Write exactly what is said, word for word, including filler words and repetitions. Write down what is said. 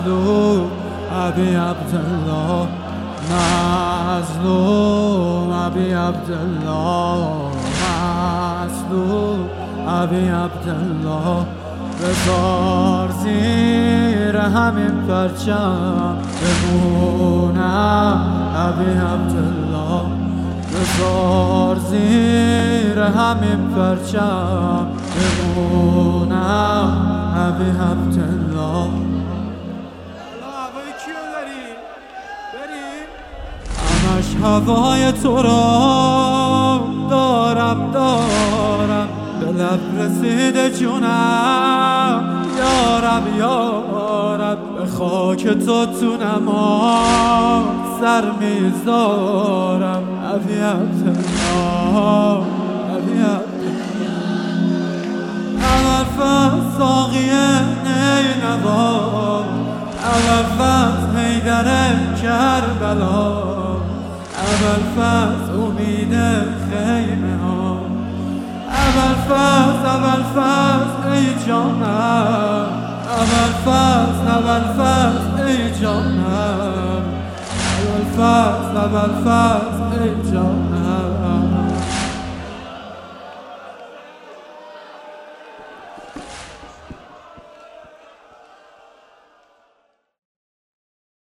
مظلوم ابی عبدالله، مظلوم ابی عبدالله، مظلوم ابی عبدالله. بذار زیر همین پرچم بمونم ابی عبدالله، بذار زیر همین پرچم بمونم ابی عبدالله. هوای کیو داری؟ بریم؟ همش هوای تو را دارم دارم، به لب رسیده جونم یارب یارب، به خاک تو تو نماز سر میذارم ابی عبدالله، ابی عبدالله. اول فصل ساقیه نینوا، اول فصل حیدر کربلا، اول فصل امید خیمه ها، اول فصل اول فصل ای جانم، اول فصل اول فصل ای جانم، اول فصل اول فصل ای جانم.